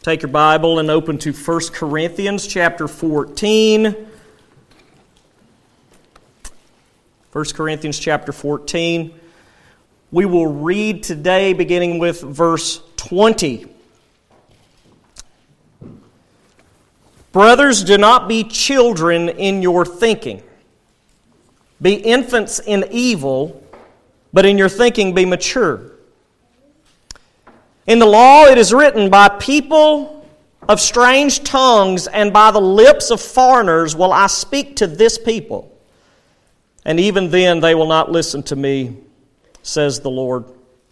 Take your Bible and open to 1 Corinthians chapter 14. 1 Corinthians chapter 14. We will read today beginning with verse 20. Brothers, do not be children in your thinking. Be infants in evil, but in your thinking be mature. In the law it is written, by people of strange tongues and by the lips of foreigners will I speak to this people. And even then they will not listen to me, says the Lord.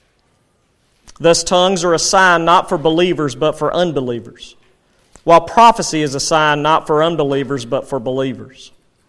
Thus tongues are a sign not for believers but for unbelievers, while prophecy is a sign not for unbelievers but for believers.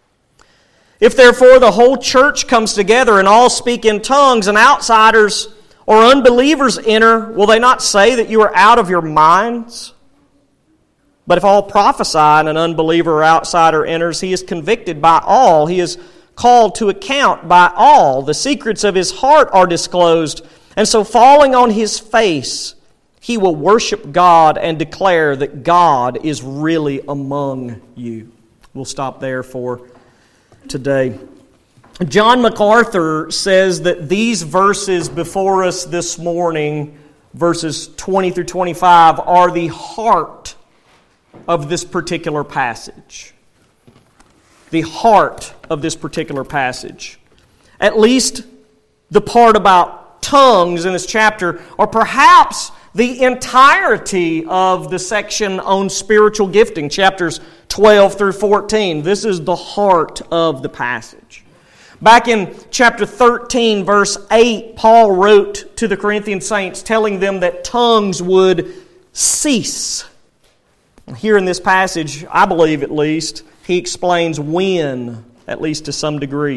If therefore the whole church comes together and all speak in tongues and outsiders or unbelievers enter, will they not say that you are out of your minds? But if all prophesy and an unbeliever or outsider enters, he is convicted by all. He is called to account by all. The secrets of his heart are disclosed. And so falling on his face, he will worship God and declare that God is really among you. We'll stop there for today. John MacArthur says that these verses before us this morning, verses 20 through 25, are the heart of this particular passage. The heart of this particular passage. At least the part about tongues in this chapter, or perhaps the entirety of the section on spiritual gifting, chapters 12 through 14. This is the heart of the passage. Back in chapter 13, verse 8, Paul wrote to the Corinthian saints telling them that tongues would cease. Here in this passage, I believe at least, he explains when, at least to some degree.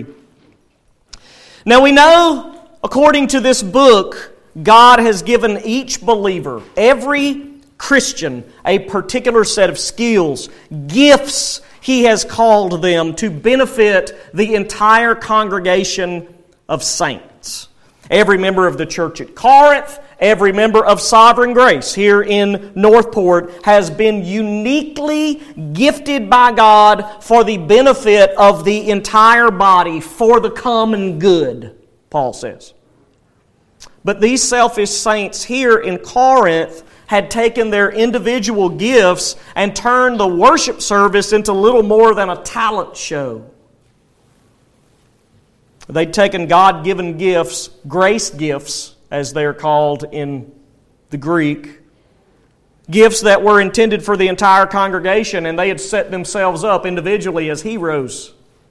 Now we know, according to this book, God has given each believer, every Christian, a particular set of skills, gifts. He has called them to benefit the entire congregation of saints. Every member of the church at Corinth, every member of Sovereign Grace here in Northport has been uniquely gifted by God for the benefit of the entire body, for the common good, Paul says. But these selfish saints here in Corinth had taken their individual gifts and turned the worship service into little more than a talent show. They'd taken God-given gifts, grace gifts, as they are called in the Greek, gifts that were intended for the entire congregation, and they had set themselves up individually as heroes.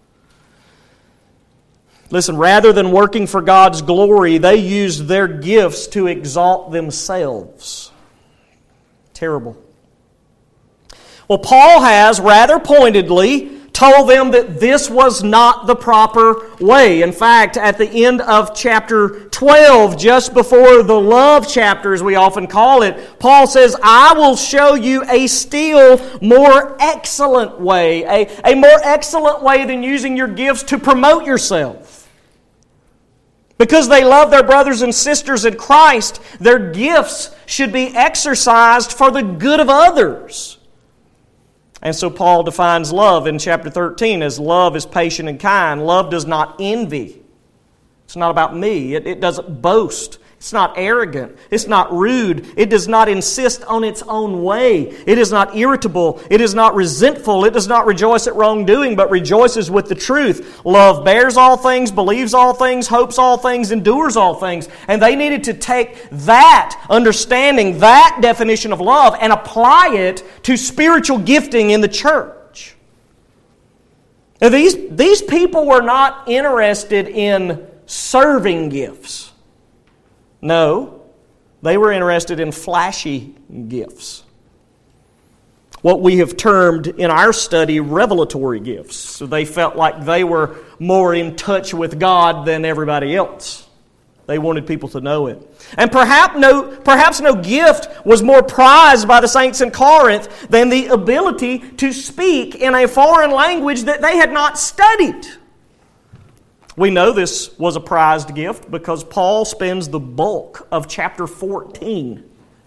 Listen, rather than working for God's glory, they used their gifts to exalt themselves. Terrible. Well, Paul has rather pointedly told them that this was not the proper way. In fact, at the end of chapter 12, just before the love chapter, as we often call it, Paul says, I will show you a still more excellent way, a more excellent way than using your gifts to promote yourself. Because they love their brothers and sisters in Christ, their gifts should be exercised for the good of others. And so Paul defines love in chapter 13 as love is patient and kind. Love does not envy. It's not about me. It doesn't boast. It's not arrogant. It's not rude. It does not insist on its own way. It is not irritable. It is not resentful. It does not rejoice at wrongdoing, but rejoices with the truth. Love bears all things, believes all things, hopes all things, endures all things. And they needed to take that understanding, that definition of love, and apply it to spiritual gifting in the church. Now, these people were not interested in serving gifts. No, they were interested in flashy gifts. What we have termed in our study revelatory gifts. So they felt like they were more in touch with God than everybody else. They wanted people to know it. And perhaps no gift was more prized by the saints in Corinth than the ability to speak in a foreign language that they had not studied. We know this was a prized gift because Paul spends the bulk of chapter 14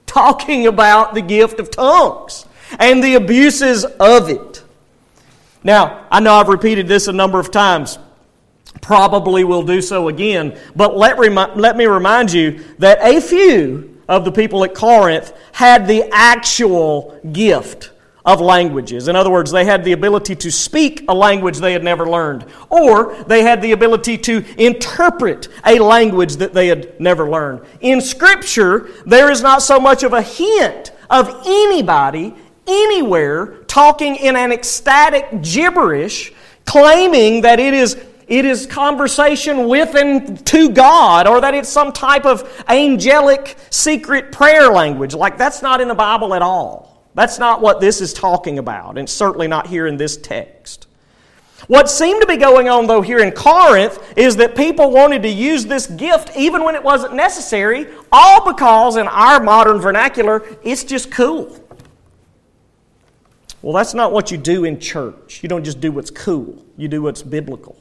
talking about the gift of tongues and the abuses of it. Now, I know I've repeated this a number of times. Probably will do so again. But let me remind you that a few of the people at Corinth had the actual gift of languages. In other words, they had the ability to speak a language they had never learned, or they had the ability to interpret a language that they had never learned. In Scripture, there is not so much of a hint of anybody anywhere talking in an ecstatic gibberish, claiming that it is conversation with and to God, or that it's some type of angelic secret prayer language. Like, that's not in the Bible at all. That's not what this is talking about, and certainly not here in this text. What seemed to be going on, though, here in Corinth is that people wanted to use this gift even when it wasn't necessary, all because, in our modern vernacular, it's just cool. Well, that's not what you do in church. You don't just do what's cool. You do what's biblical.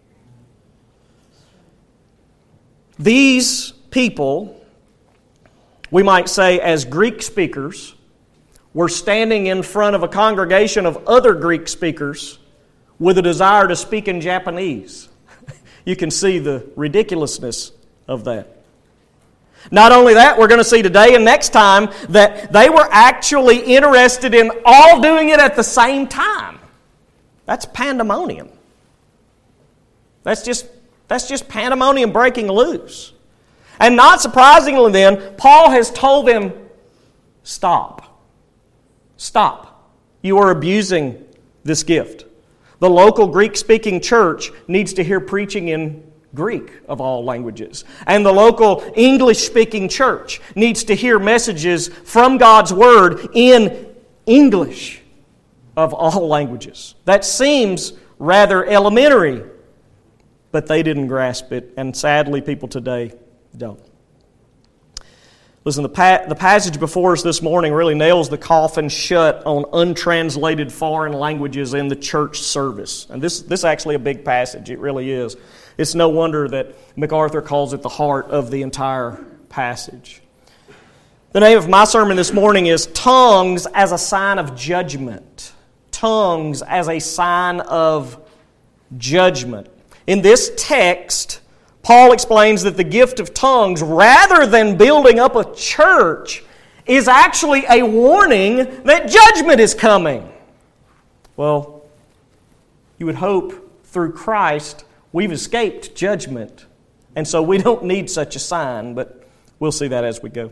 These people, we might say as Greek speakers, were standing in front of a congregation of other Greek speakers with a desire to speak in Japanese. You can see the ridiculousness of that. Not only that, we're going to see today and next time that they were actually interested in all doing it at the same time. That's pandemonium. That's just pandemonium breaking loose. And not surprisingly then, Paul has told them, stop. Stop. You are abusing this gift. The local Greek-speaking church needs to hear preaching in Greek of all languages. And the local English-speaking church needs to hear messages from God's Word in English of all languages. That seems rather elementary, but they didn't grasp it, and sadly people today don't. Listen, the passage before us this morning really nails the coffin shut on untranslated foreign languages in the church service. And this is actually a big passage. It really is. It's no wonder that MacArthur calls it the heart of the entire passage. The name of my sermon this morning is Tongues as a Sign of Judgment. Tongues as a sign of judgment. In this text, Paul explains that the gift of tongues, rather than building up a church, is actually a warning that judgment is coming. Well, you would hope through Christ we've escaped judgment, and so we don't need such a sign, but we'll see that as we go.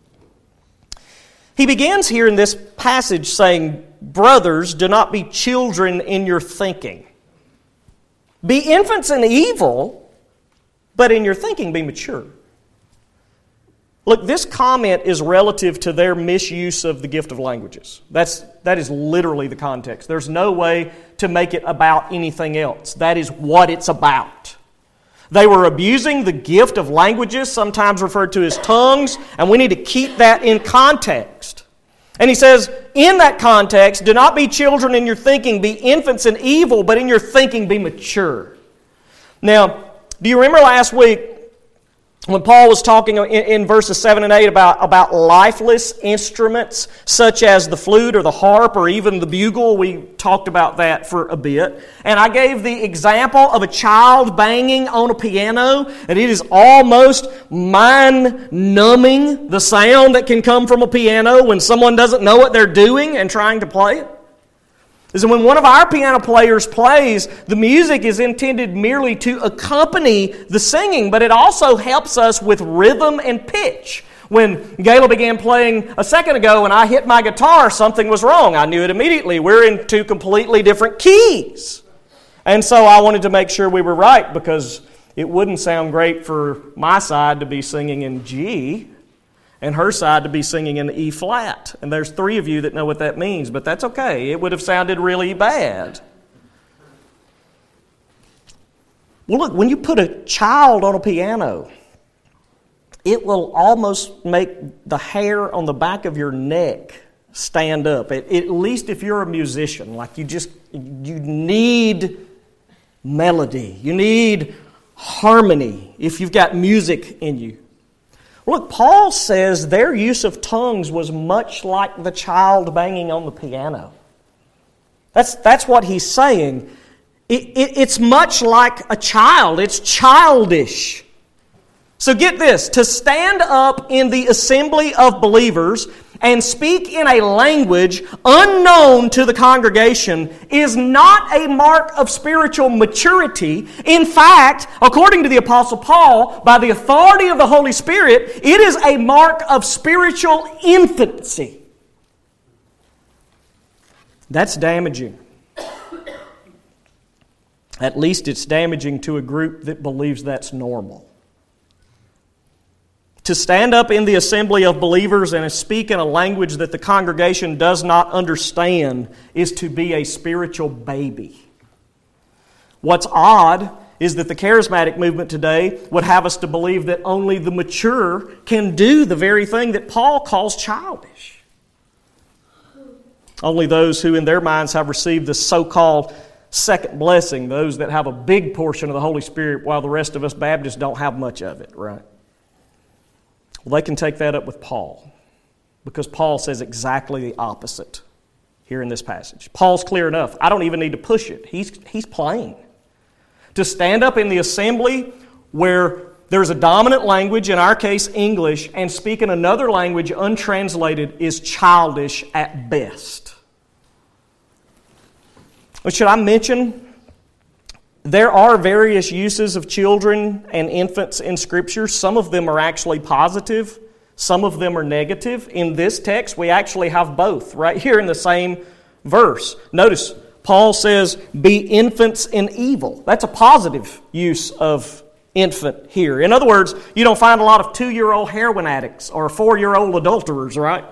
He begins here in this passage saying, "Brothers, do not be children in your thinking. Be infants in evil, but in your thinking be mature." Look, this comment is relative to their misuse of the gift of languages. That is literally the context. There's no way to make it about anything else. That is what it's about. They were abusing the gift of languages, sometimes referred to as tongues, and we need to keep that in context. And he says, in that context, do not be children in your thinking, be infants in evil, but in your thinking be mature. Now, do you remember last week when Paul was talking in verses 7 and 8 about lifeless instruments such as the flute or the harp or even the bugle? We talked about that for a bit. And I gave the example of a child banging on a piano, and it is almost mind-numbing, the sound that can come from a piano when someone doesn't know what they're doing and trying to play it. Is when one of our piano players plays, the music is intended merely to accompany the singing, but it also helps us with rhythm and pitch. When Gayla began playing a second ago and I hit my guitar, something was wrong. I knew it immediately. We're in two completely different keys. And so I wanted to make sure we were right, because it wouldn't sound great for my side to be singing in G and her side to be singing in E flat. And there's 3 of you that know what that means, but that's okay. It would have sounded really bad. Well, look, when you put a child on a piano, it will almost make the hair on the back of your neck stand up. At least if you're a musician, like you need melody. You need harmony if you've got music in you. Look, Paul says their use of tongues was much like the child banging on the piano. That's what he's saying. It's much like a child. It's childish. So get this, to stand up in the assembly of believers and speak in a language unknown to the congregation is not a mark of spiritual maturity. In fact, according to the Apostle Paul, by the authority of the Holy Spirit, it is a mark of spiritual infancy. That's damaging. At least it's damaging to a group that believes that's normal. To stand up in the assembly of believers and speak in a language that the congregation does not understand is to be a spiritual baby. What's odd is that the charismatic movement today would have us to believe that only the mature can do the very thing that Paul calls childish. Only those who in their minds have received the so-called second blessing, those that have a big portion of the Holy Spirit, while the rest of us Baptists don't have much of it, right? Well, they can take that up with Paul, because Paul says exactly the opposite here in this passage. Paul's clear enough. I don't even need to push it. He's plain. To stand up in the assembly where there's a dominant language, in our case English, and speak in another language untranslated is childish at best. But should I mention, there are various uses of children and infants in Scripture. Some of them are actually positive. Some of them are negative. In this text, we actually have both right here in the same verse. Notice, Paul says, be infants in evil. That's a positive use of infant here. In other words, you don't find a lot of 2-year-old heroin addicts or 4-year-old adulterers, right?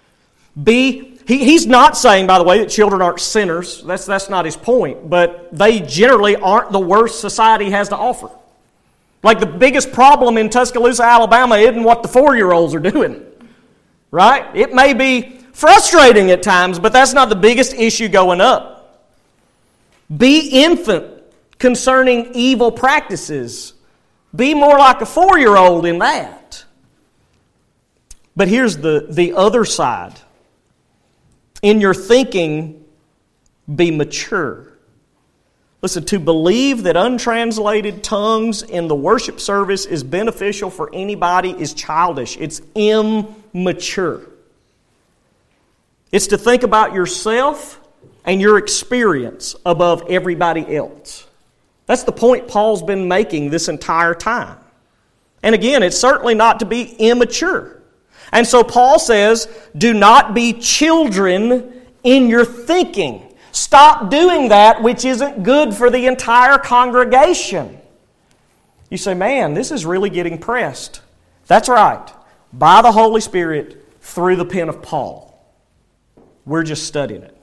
He's not saying, by the way, that children aren't sinners. That's not his point. But they generally aren't the worst society has to offer. Like the biggest problem in Tuscaloosa, Alabama isn't what the 4-year-olds are doing. Right? It may be frustrating at times, but that's not the biggest issue going up. Be infant concerning evil practices. Be more like a 4-year-old in that. But here's the other side. In your thinking, be mature. Listen, to believe that untranslated tongues in the worship service is beneficial for anybody is childish. It's immature. It's to think about yourself and your experience above everybody else. That's the point Paul's been making this entire time. And again, it's certainly not to be immature. And so Paul says, do not be children in your thinking. Stop doing that which isn't good for the entire congregation. You say, man, this is really getting pressed. That's right. By the Holy Spirit, through the pen of Paul. We're just studying it.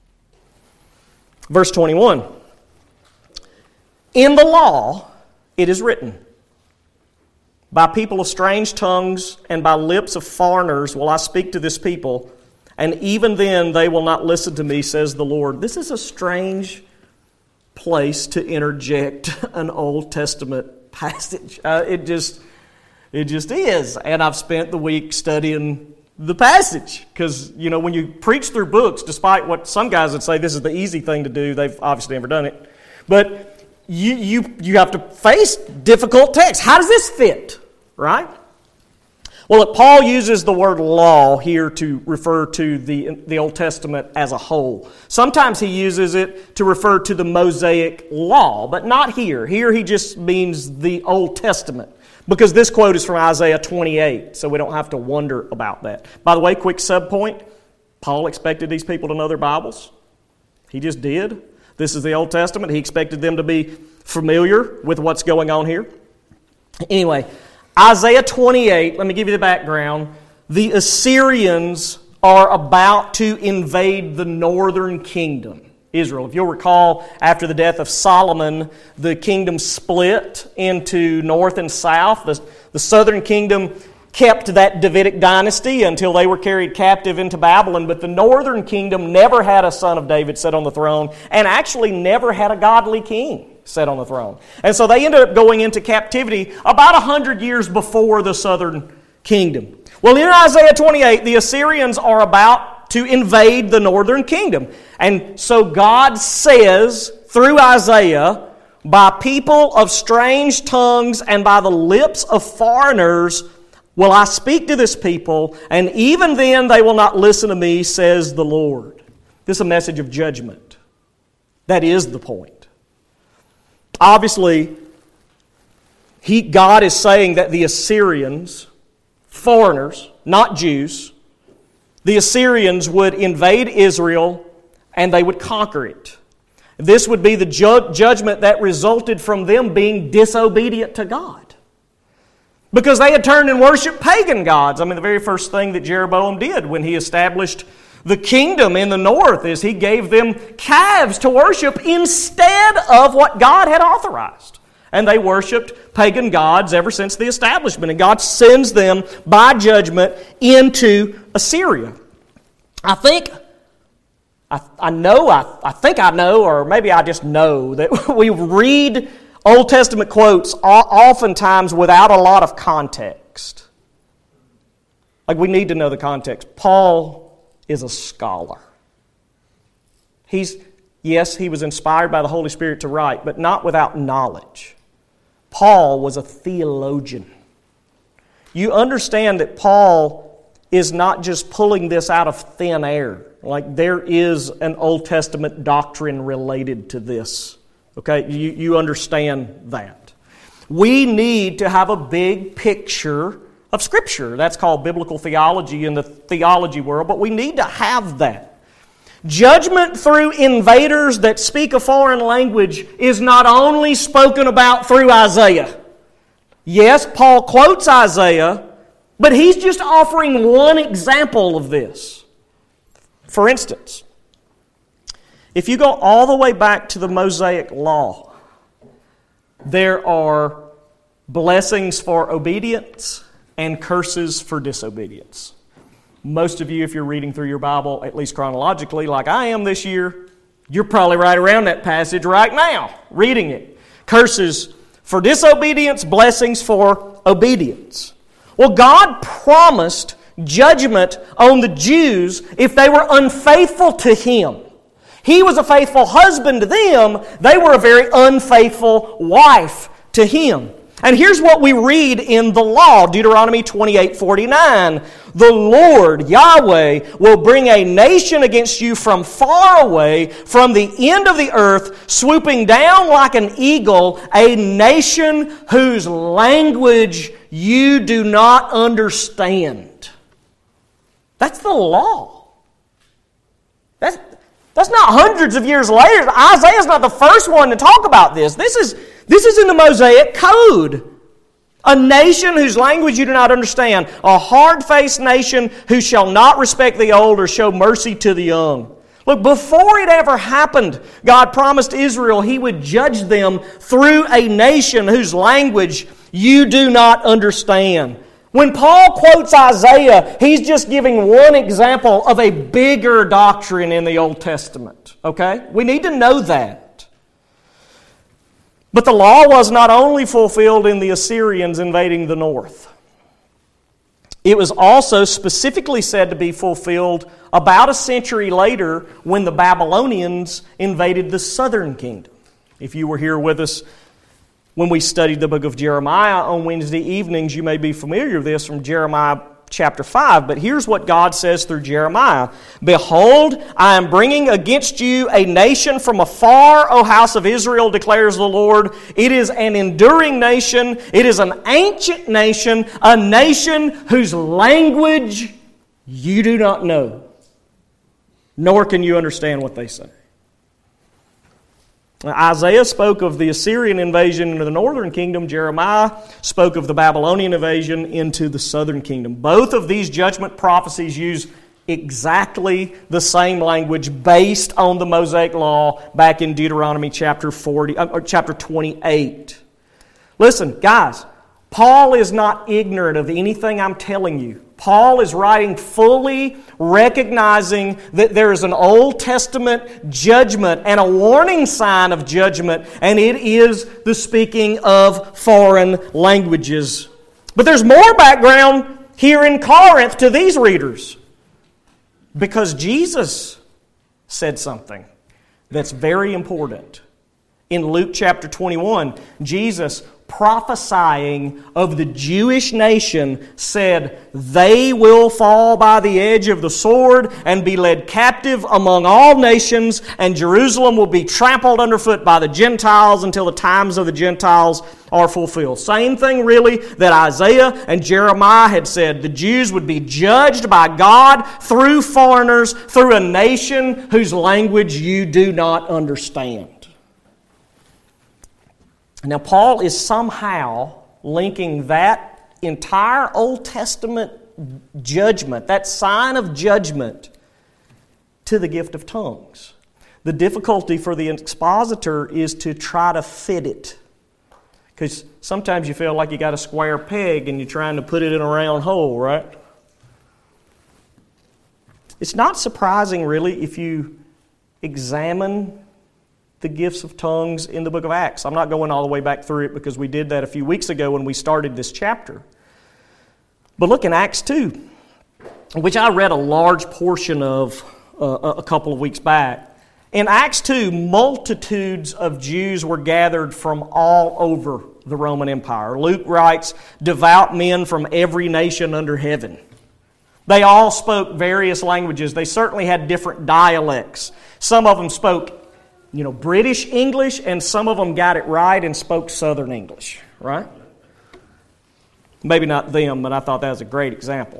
Verse 21. In the law, it is written, by people of strange tongues and by lips of foreigners will I speak to this people, and even then they will not listen to me, says the Lord. This is a strange place to interject an Old Testament passage. It just is. And I've spent the week studying the passage. Because, when you preach through books, despite what some guys would say this is the easy thing to do, they've obviously never done it. But you have to face difficult texts. How does this fit? Right? Well, Paul uses the word law here to refer to the Old Testament as a whole. Sometimes he uses it to refer to the Mosaic law, but not here. Here he just means the Old Testament, because this quote is from Isaiah 28, so we don't have to wonder about that. By the way, quick subpoint, Paul expected these people to know their Bibles. He just did. This is the Old Testament. He expected them to be familiar with what's going on here. Anyway, Isaiah 28, let me give you the background. The Assyrians are about to invade the northern kingdom, Israel. If you'll recall, after the death of Solomon, the kingdom split into north and south. The southern kingdom kept that Davidic dynasty until they were carried captive into Babylon, but the northern kingdom never had a son of David set on the throne, and actually never had a godly king set on the throne. And so they ended up going into captivity about 100 years before the southern kingdom. Well, in Isaiah 28, the Assyrians are about to invade the northern kingdom. And so God says through Isaiah, by people of strange tongues and by the lips of foreigners will I speak to this people, and even then they will not listen to me, says the Lord. This is a message of judgment. That is the point. Obviously, God is saying that the Assyrians, foreigners, not Jews, the Assyrians would invade Israel and they would conquer it. This would be the judgment that resulted from them being disobedient to God. Because they had turned and worshipped pagan gods. I mean, the very first thing that Jeroboam did when he established the kingdom in the north is he gave them calves to worship instead of what God had authorized. And they worshipped pagan gods ever since the establishment. And God sends them by judgment into Assyria. I think I know, or maybe I just know, that we read Old Testament quotes oftentimes without a lot of context. Like, we need to know the context. Paul is a scholar. Yes, he was inspired by the Holy Spirit to write, but not without knowledge. Paul was a theologian. You understand that Paul is not just pulling this out of thin air. Like, there is an Old Testament doctrine related to this. Okay, you understand that. We need to have a big picture of Scripture. That's called biblical theology in the theology world, but we need to have that. Judgment through invaders that speak a foreign language is not only spoken about through Isaiah. Yes, Paul quotes Isaiah, but he's just offering one example of this. For instance, if you go all the way back to the Mosaic Law, there are blessings for obedience and curses for disobedience. Most of you, if you're reading through your Bible, at least chronologically, like I am this year, you're probably right around that passage right now, reading it. Curses for disobedience, blessings for obedience. Well, God promised judgment on the Jews if they were unfaithful to Him. He was a faithful husband to them. They were a very unfaithful wife to Him. And here's what we read in the law, Deuteronomy 28:49. The Lord, Yahweh, will bring a nation against you from far away, from the end of the earth, swooping down like an eagle, a nation whose language you do not understand. That's the law. That's not hundreds of years later. Isaiah's not the first one to talk about this. This is in the Mosaic Code. A nation whose language you do not understand. A hard-faced nation who shall not respect the old or show mercy to the young. Look, before it ever happened, God promised Israel He would judge them through a nation whose language you do not understand. When Paul quotes Isaiah, he's just giving one example of a bigger doctrine in the Old Testament. Okay? We need to know that. But the law was not only fulfilled in the Assyrians invading the north. It was also specifically said to be fulfilled about a century later when the Babylonians invaded the southern kingdom. If you were here with us when we studied the book of Jeremiah on Wednesday evenings, you may be familiar with this from Jeremiah chapter 5. But here's what God says through Jeremiah. Behold, I am bringing against you a nation from afar, O house of Israel, declares the Lord. It is an enduring nation. It is an ancient nation, a nation whose language you do not know, nor can you understand what they say. Isaiah spoke of the Assyrian invasion into the northern kingdom. Jeremiah spoke of the Babylonian invasion into the southern kingdom. Both of these judgment prophecies use exactly the same language based on the Mosaic Law back in Deuteronomy chapter 28. Listen, guys, Paul is not ignorant of anything I'm telling you. Paul is writing fully recognizing that there is an Old Testament judgment and a warning sign of judgment, and it is the speaking of foreign languages. But there's more background here in Corinth to these readers? Because Jesus said something that's very important. In Luke chapter 21, Jesus, prophesying of the Jewish nation, said, "They will fall by the edge of the sword and be led captive among all nations, and Jerusalem will be trampled underfoot by the Gentiles until the times of the Gentiles are fulfilled." Same thing really that Isaiah and Jeremiah had said. The Jews would be judged by God through foreigners, through a nation whose language you do not understand. Now, Paul is somehow linking that entire Old Testament judgment, that sign of judgment, to the gift of tongues. The difficulty for the expositor is to try to fit it. Because sometimes you feel like you got a square peg and you're trying to put it in a round hole, right? It's not surprising, really, if you examine the gifts of tongues in the book of Acts. I'm not going all the way back through it because we did that a few weeks ago when we started this chapter. But look in Acts 2, which I read a large portion of a couple of weeks back. In Acts 2, multitudes of Jews were gathered from all over the Roman Empire. Luke writes, devout men from every nation under heaven. They all spoke various languages. They certainly had different dialects. Some of them spoke British English, and some of them got it right and spoke Southern English, right? Maybe not them, but I thought that was a great example.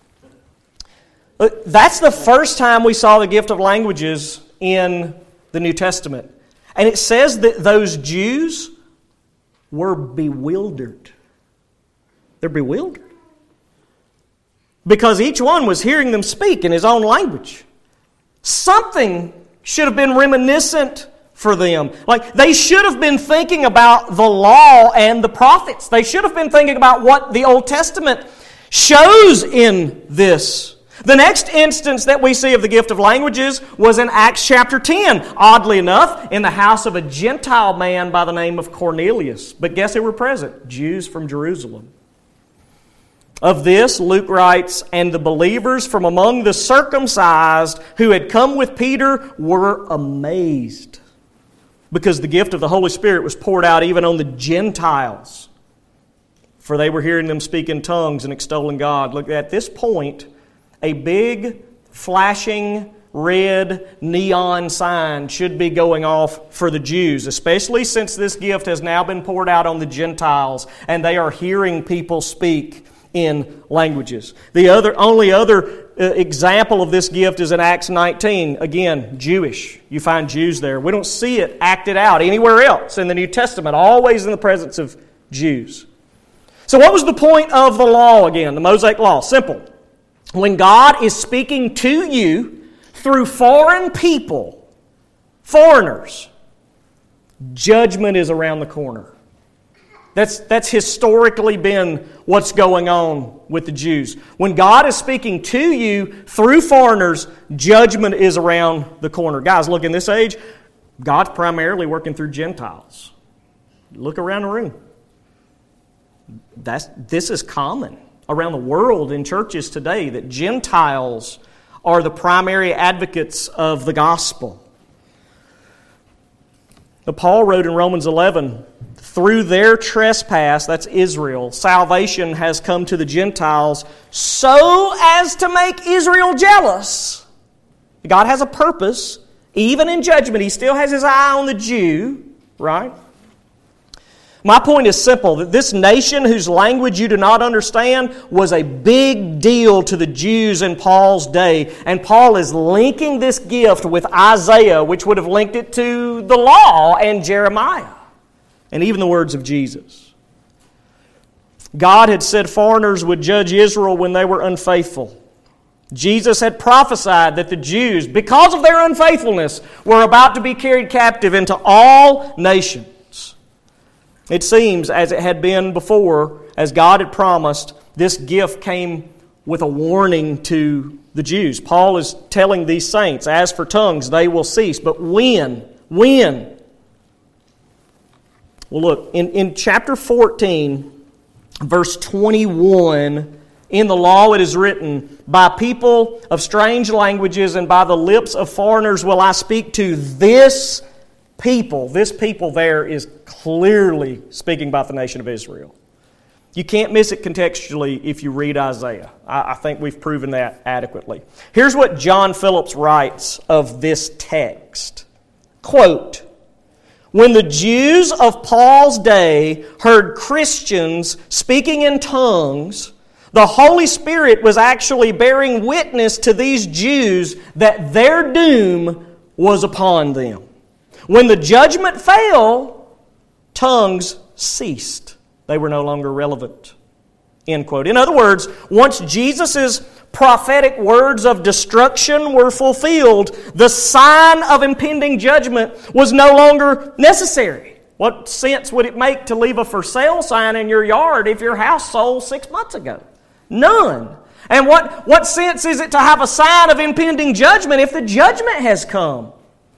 That's the first time we saw the gift of languages in the New Testament. And it says that those Jews were bewildered. They're bewildered. Because each one was hearing them speak in his own language. Something should have been reminiscent for them. Like, they should have been thinking about the law and the prophets. They should have been thinking about what the Old Testament shows in this. The next instance that we see of the gift of languages was in Acts chapter 10. Oddly enough, in the house of a Gentile man by the name of Cornelius. But guess who were present? Jews from Jerusalem. Of this, Luke writes, and the believers from among the circumcised who had come with Peter were amazed, because the gift of the Holy Spirit was poured out even on the Gentiles, for they were hearing them speak in tongues and extolling God. Look, at this point, a big, flashing, red neon sign should be going off for the Jews, especially since this gift has now been poured out on the Gentiles, and they are hearing people speak in languages. The only other example of this gift is in Acts 19. Again, Jewish. You find Jews there. We don't see it acted out anywhere else in the New Testament, always in the presence of Jews. So what was the point of the law again, the Mosaic Law? Simple. When God is speaking to you through foreign people, foreigners, judgment is around the corner. That's historically been what's going on with the Jews. When God is speaking to you through foreigners, judgment is around the corner. Guys, look, in this age, God's primarily working through Gentiles. Look around the room. This is common around the world in churches today, that Gentiles are the primary advocates of the gospel. Paul wrote in Romans 11, through their trespass, that's Israel, salvation has come to the Gentiles so as to make Israel jealous. God has a purpose. Even in judgment, He still has His eye on the Jew, right? My point is simple, that this nation whose language you do not understand was a big deal to the Jews in Paul's day. And Paul is linking this gift with Isaiah, which would have linked it to the law and Jeremiah, and even the words of Jesus. God had said foreigners would judge Israel when they were unfaithful. Jesus had prophesied that the Jews, because of their unfaithfulness, were about to be carried captive into all nations. It seems, as it had been before, as God had promised, this gift came with a warning to the Jews. Paul is telling these saints, as for tongues, they will cease. But when? When? Well, look, in chapter 14, verse 21 In the law it is written, by people of strange languages and by the lips of foreigners will I speak to this people. This people there is clearly speaking about the nation of Israel. You can't miss it contextually if you read Isaiah. I think we've proven that adequately. Here's what John Phillips writes of this text. Quote, when the Jews of Paul's day heard Christians speaking in tongues, the Holy Spirit was actually bearing witness to these Jews that their doom was upon them. When the judgment fell, tongues ceased. They were no longer relevant. End quote. In other words, once Jesus' prophetic words of destruction were fulfilled, the sign of impending judgment was no longer necessary. What sense would it make to leave a for sale sign in your yard if your house sold 6 months ago? None. And what sense is it to have a sign of impending judgment if the judgment has come?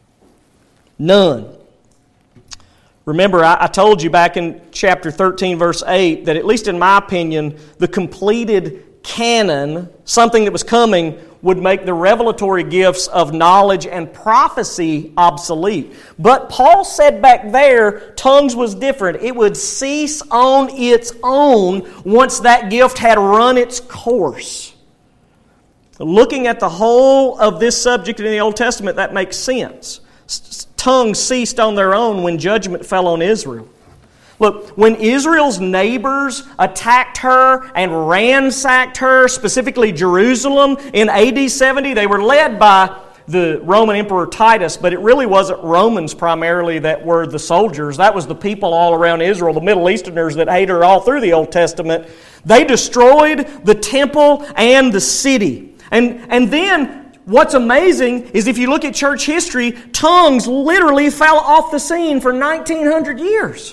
None. Remember, I told you back in chapter 13, verse 8, that at least in my opinion, the completed canon, something that was coming, would make the revelatory gifts of knowledge and prophecy obsolete. But Paul said back there, tongues was different. It would cease on its own once that gift had run its course. Looking at the whole of this subject in the Old Testament, that makes sense. Tongues ceased on their own when judgment fell on Israel. Look, when Israel's neighbors attacked her and ransacked her, specifically Jerusalem, in AD 70, they were led by the Roman Emperor Titus, but it really wasn't Romans primarily that were the soldiers. That was the people all around Israel, the Middle Easterners that hated her all through the Old Testament. They destroyed the temple and the city. And then what's amazing is if you look at church history, tongues literally fell off the scene for 1900 years.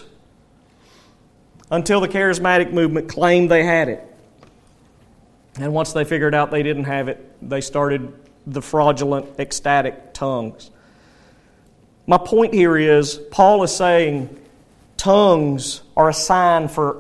Until the charismatic movement claimed they had it. And once they figured out they didn't have it, they started the fraudulent, ecstatic tongues. My point here is, Paul is saying tongues are a sign for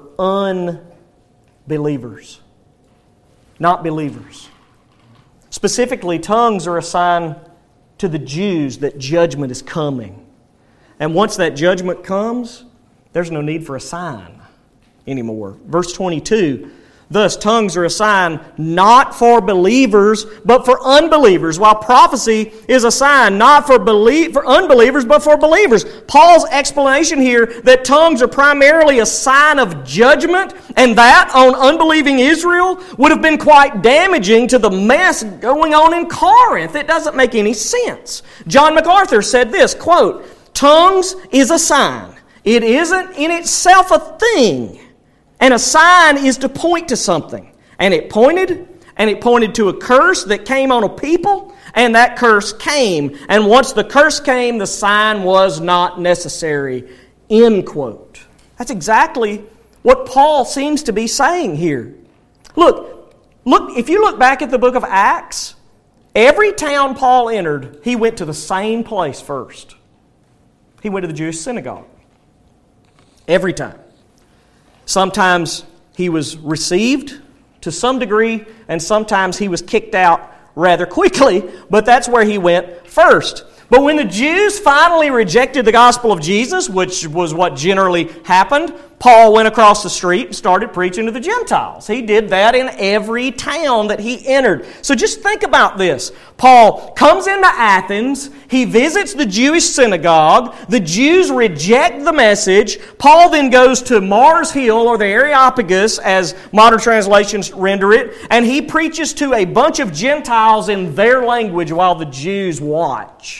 unbelievers, not believers. Specifically, tongues are a sign to the Jews that judgment is coming. And once that judgment comes, there's no need for a sign anymore. Verse 22, thus tongues are a sign not for believers, but for unbelievers, while prophecy is a sign not for unbelievers, but for believers. Paul's explanation here that tongues are primarily a sign of judgment, and that on unbelieving Israel would have been quite damaging to the mess going on in Corinth. It doesn't make any sense. John MacArthur said this, quote, tongues is a sign. It isn't in itself a thing. And a sign is to point to something. And it pointed to a curse that came on a people, and that curse came. And once the curse came, the sign was not necessary. End quote. That's exactly what Paul seems to be saying here. Look, if you look back at the book of Acts, every town Paul entered, he went to the same place first. He went to the Jewish synagogue. Every time. Sometimes he was received to some degree, and sometimes he was kicked out rather quickly, but that's where he went first. But when the Jews finally rejected the gospel of Jesus, which was what generally happened, Paul went across the street and started preaching to the Gentiles. He did that in every town that he entered. So just think about this. Paul comes into Athens. He visits the Jewish synagogue. The Jews reject the message. Paul then goes to Mars Hill, or the Areopagus, as modern translations render it, and he preaches to a bunch of Gentiles in their language while the Jews watch.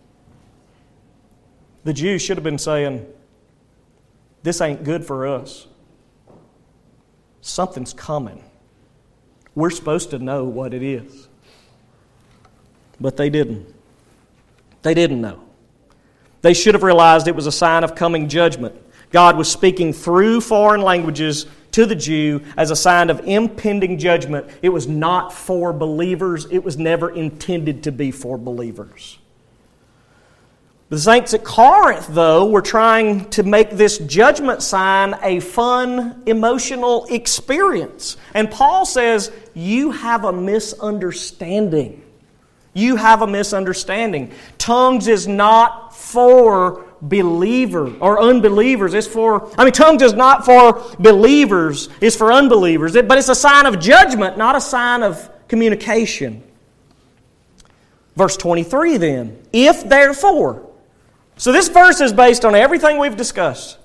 The Jews should have been saying, this ain't good for us. Something's coming. We're supposed to know what it is. But they didn't. They didn't know. They should have realized it was a sign of coming judgment. God was speaking through foreign languages to the Jew as a sign of impending judgment. It was not for believers. It was never intended to be for believers. The saints at Corinth, though, were trying to make this judgment sign a fun, emotional experience. And Paul says, you have a misunderstanding. You have a misunderstanding. Tongues is not for believers or unbelievers. Tongues is not for believers. It's for unbelievers. But it's a sign of judgment, not a sign of communication. Verse 23 then. If therefore. So this verse is based on everything we've discussed.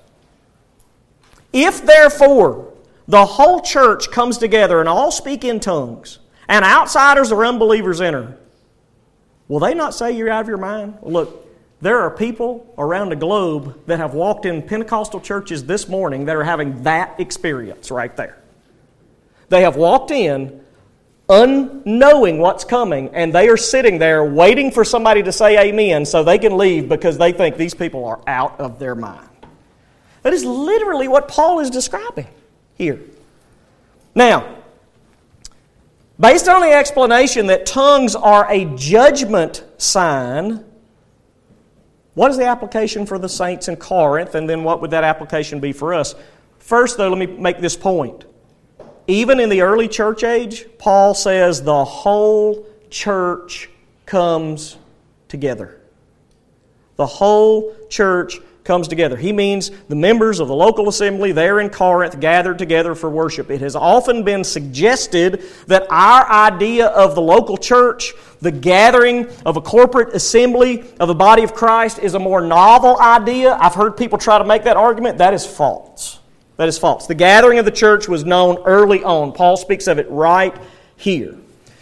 If therefore the whole church comes together and all speak in tongues, and outsiders or unbelievers enter, will they not say you're out of your mind? Look, there are people around the globe that have walked in Pentecostal churches this morning that are having that experience right there. They have walked in unknowing what's coming, and they are sitting there waiting for somebody to say amen so they can leave because they think these people are out of their mind. That is literally what Paul is describing here. Now, based on the explanation that tongues are a judgment sign, what is the application for the saints in Corinth, and then what would that application be for us? First, though, let me make this point. Even in the early church age, Paul says the whole church comes together. The whole church comes together. He means the members of the local assembly there in Corinth gathered together for worship. It has often been suggested that our idea of the local church, the gathering of a corporate assembly of the body of Christ, is a more novel idea. I've heard people try to make that argument. That is false. That is false. The gathering of the church was known early on. Paul speaks of it right here.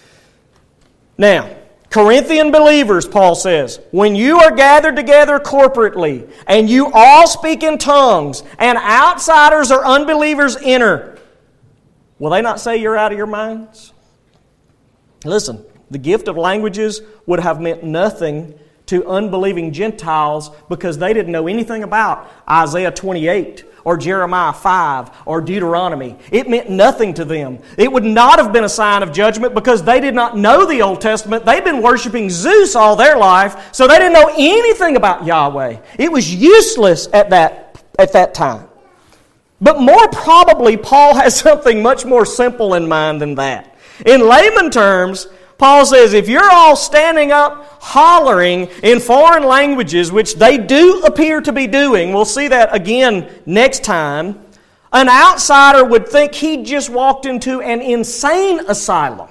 Now, Corinthian believers, Paul says, when you are gathered together corporately and you all speak in tongues and outsiders or unbelievers enter, will they not say you're out of your minds? Listen, the gift of languages would have meant nothing to unbelieving Gentiles because they didn't know anything about Isaiah 28 or Jeremiah 5 or Deuteronomy. It meant nothing to them. It would not have been a sign of judgment because they did not know the Old Testament. They'd been worshiping Zeus all their life, so they didn't know anything about Yahweh. It was useless at that time. But more probably, Paul has something much more simple in mind than that. In layman terms, Paul says, if you're all standing up hollering in foreign languages, which they do appear to be doing, we'll see that again next time, an outsider would think he just walked into an insane asylum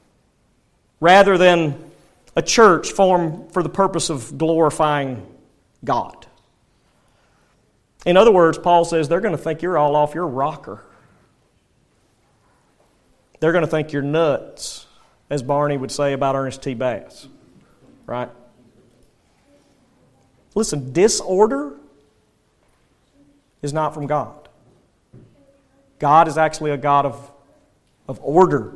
rather than a church formed for the purpose of glorifying God. In other words, Paul says they're going to think you're all off your rocker. They're going to think you're nuts, as Barney would say about Ernest T. Bass. Right? Listen, disorder is not from God. God is actually a God of order.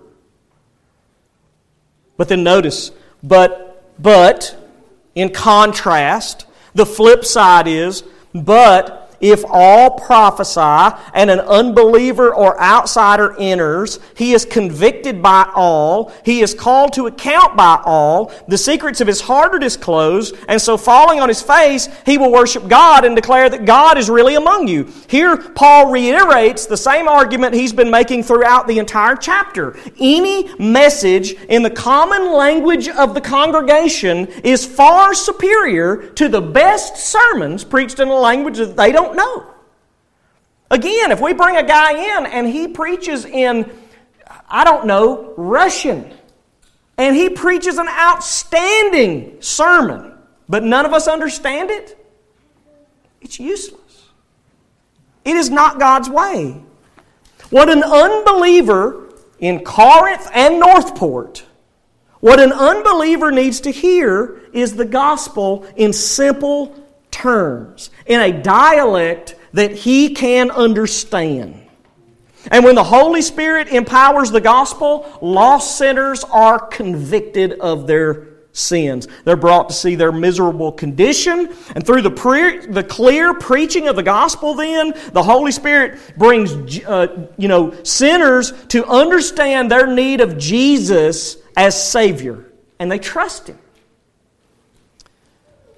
But then notice, but in contrast, the flip side is, but if all prophesy and an unbeliever or outsider enters, he is convicted by all, he is called to account by all, the secrets of his heart are disclosed, and so falling on his face, he will worship God and declare that God is really among you. Here, Paul reiterates the same argument he's been making throughout the entire chapter. Any message in the common language of the congregation is far superior to the best sermons preached in a language that they don't know. Again, if we bring a guy in and he preaches in, Russian, and he preaches an outstanding sermon, but none of us understand it, it's useless. It is not God's way. What an unbeliever in Corinth and Northport, what an unbeliever needs to hear is the gospel in simple terms, in a dialect that he can understand. And when the Holy Spirit empowers the gospel, lost sinners are convicted of their sins. They're brought to see their miserable condition, and through the clear preaching of the gospel then, the Holy Spirit brings sinners to understand their need of Jesus as Savior, and they trust Him.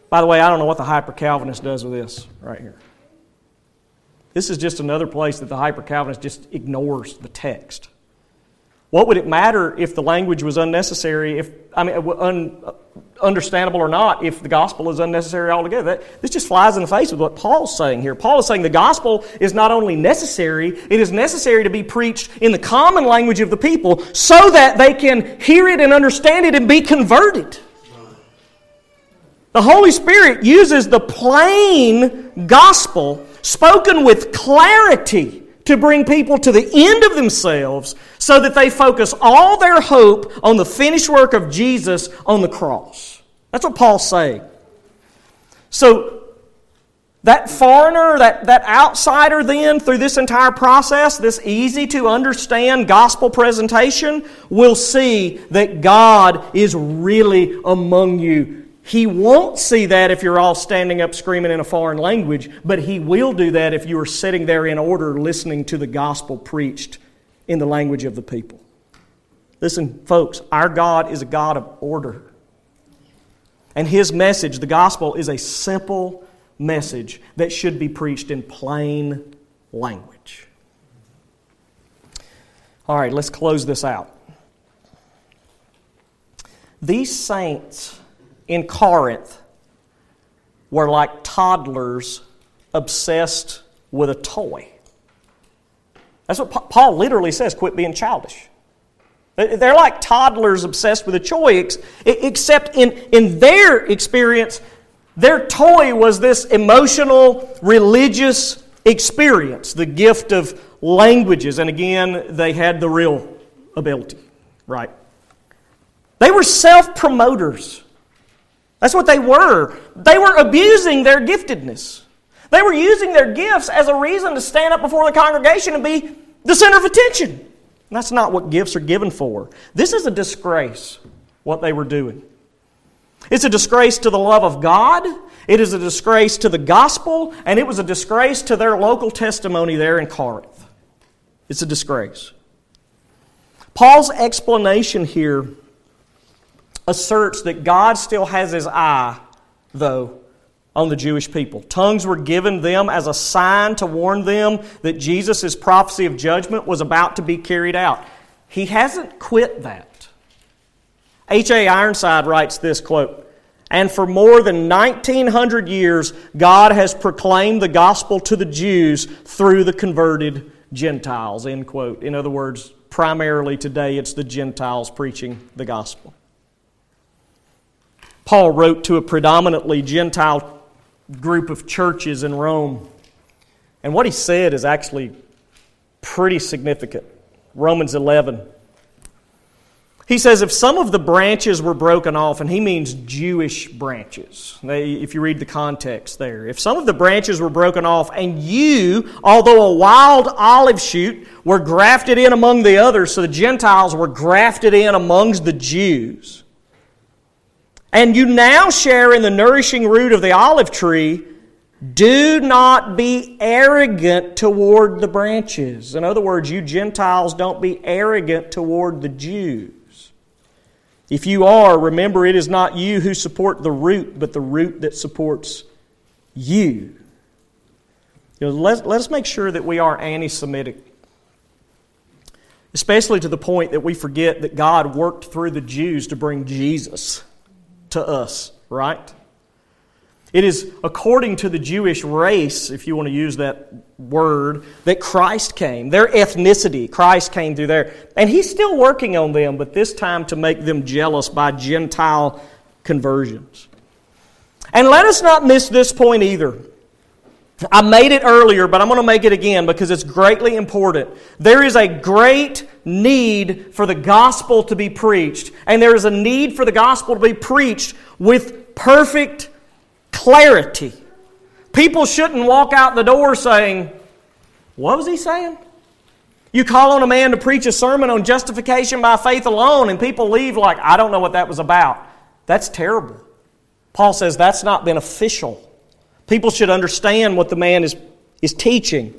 By the way, I don't know what the Hyper-Calvinist does with this right here. This is just another place that the Hyper-Calvinist just ignores the text. What would it matter if the language was unnecessary, understandable or not, if the gospel is unnecessary altogether? This just flies in the face with what Paul's saying here. Paul is saying the gospel is not only necessary, it is necessary to be preached in the common language of the people so that they can hear it and understand it and be converted. The Holy Spirit uses the plain gospel spoken with clarity to bring people to the end of themselves so that they focus all their hope on the finished work of Jesus on the cross. That's what Paul's saying. So, that foreigner, that outsider then, through this entire process, this easy to understand gospel presentation, will see that God is really among you. He won't see that if you're all standing up screaming in a foreign language, but He will do that if you are sitting there in order listening to the gospel preached in the language of the people. Listen, folks, our God is a God of order. And His message, the gospel, is a simple message that should be preached in plain language. All right, let's close this out. These saints in Corinth were like toddlers obsessed with a toy. That's what Paul literally says, quit being childish. They're like toddlers obsessed with a toy, except in their experience, their toy was this emotional, religious experience, the gift of languages. And again, they had the real ability, right? They were self-promoters. That's what they were. They were abusing their giftedness. They were using their gifts as a reason to stand up before the congregation and be the center of attention. And that's not what gifts are given for. This is a disgrace, what they were doing. It's a disgrace to the love of God. It is a disgrace to the gospel. And it was a disgrace to their local testimony there in Corinth. It's a disgrace. Paul's explanation here asserts that God still has His eye, though, on the Jewish people. Tongues were given them as a sign to warn them that Jesus' prophecy of judgment was about to be carried out. He hasn't quit that. H.A. Ironside writes this, quote, "And for more than 1900 years, God has proclaimed the gospel to the Jews through the converted Gentiles," end quote. In other words, primarily today it's the Gentiles preaching the gospel. Paul wrote to a predominantly Gentile group of churches in Rome. And what he said is actually pretty significant. Romans 11. He says, if some of the branches were broken off, and he means Jewish branches, if you read the context there. If some of the branches were broken off, and you, although a wild olive shoot, were grafted in among the others, so the Gentiles were grafted in amongst the Jews, and you now share in the nourishing root of the olive tree, do not be arrogant toward the branches. In other words, you Gentiles, don't be arrogant toward the Jews. If you are, remember it is not you who support the root, but the root that supports you. Let us make sure that we are anti-Semitic. Especially to the point that we forget that God worked through the Jews to bring Jesus to us, right? It is according to the Jewish race, if you want to use that word, that Christ came. Their ethnicity, Christ came through there. And He's still working on them, but this time to make them jealous by Gentile conversions. And let us not miss this point either. I made it earlier, but I'm going to make it again because it's greatly important. There is a great need for the gospel to be preached, and there is a need for the gospel to be preached with perfect clarity. People shouldn't walk out the door saying, what was he saying? You call on a man to preach a sermon on justification by faith alone, and people leave like, I don't know what that was about. That's terrible. Paul says that's not beneficial. People should understand what the man is teaching.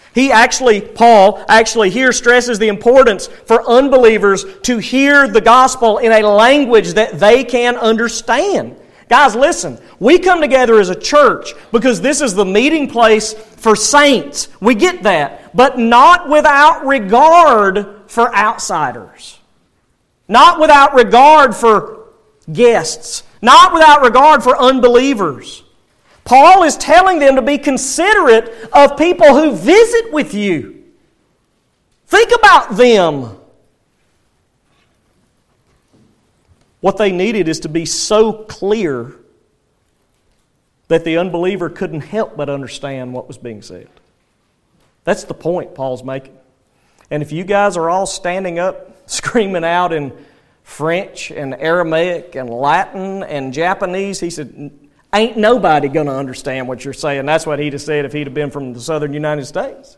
Paul actually here stresses the importance for unbelievers to hear the gospel in a language that they can understand. Guys, listen, we come together as a church because this is the meeting place for saints. We get that. But not without regard for outsiders. Not without regard for guests. Not without regard for unbelievers. Paul is telling them to be considerate of people who visit with you. Think about them. What they needed is to be so clear that the unbeliever couldn't help but understand what was being said. That's the point Paul's making. And if you guys are all standing up, screaming out in French and Aramaic and Latin and Japanese, he said, ain't nobody going to understand what you're saying. That's what he'd have said if he'd have been from the southern United States.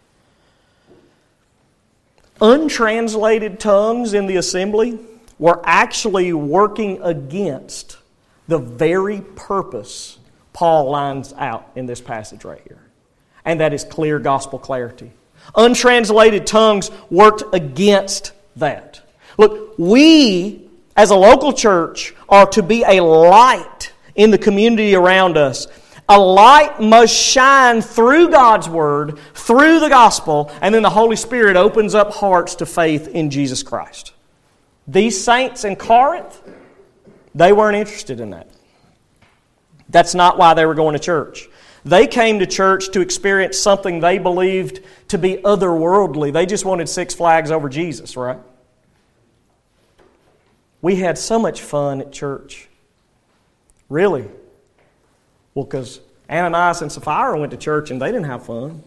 Untranslated tongues in the assembly were actually working against the very purpose Paul lines out in this passage right here. And that is clear gospel clarity. Untranslated tongues worked against that. Look, we as a local church are to be a light in the community around us. A light must shine through God's Word, through the gospel, and then the Holy Spirit opens up hearts to faith in Jesus Christ. These saints in Corinth, they weren't interested in that. That's not why they were going to church. They came to church to experience something they believed to be otherworldly. They just wanted Six Flags over Jesus, right? We had so much fun at church. Really? Well, because Ananias and Sapphira went to church and they didn't have fun.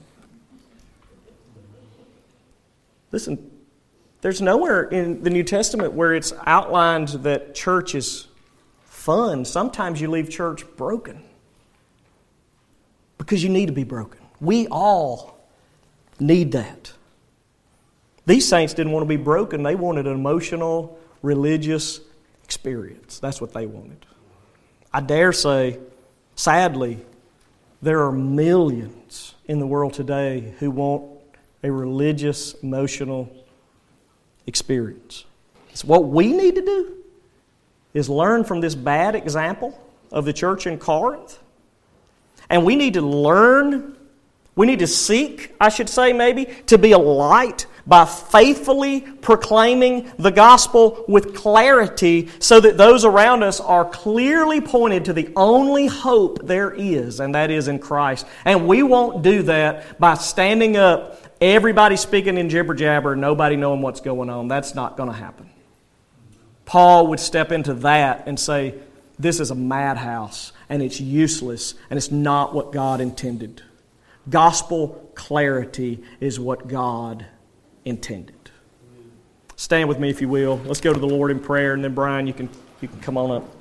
Listen, there's nowhere in the New Testament where it's outlined that church is fun. Sometimes you leave church broken. Because you need to be broken. We all need that. These saints didn't want to be broken. They wanted an emotional, religious experience. That's what they wanted. I dare say, sadly, there are millions in the world today who want a religious, emotional experience. So what we need to do is learn from this bad example of the church in Corinth. And we need to learn, we need to seek, I should say maybe, to be a light by faithfully proclaiming the gospel with clarity so that those around us are clearly pointed to the only hope there is, and that is in Christ. And we won't do that by standing up, everybody speaking in jibber-jabber, nobody knowing what's going on. That's not going to happen. Paul would step into that and say, this is a madhouse, and it's useless, and it's not what God intended. Gospel clarity is what God intended. Stand with me if you will. Let's go to the Lord in prayer, and then Brian, you can come on up.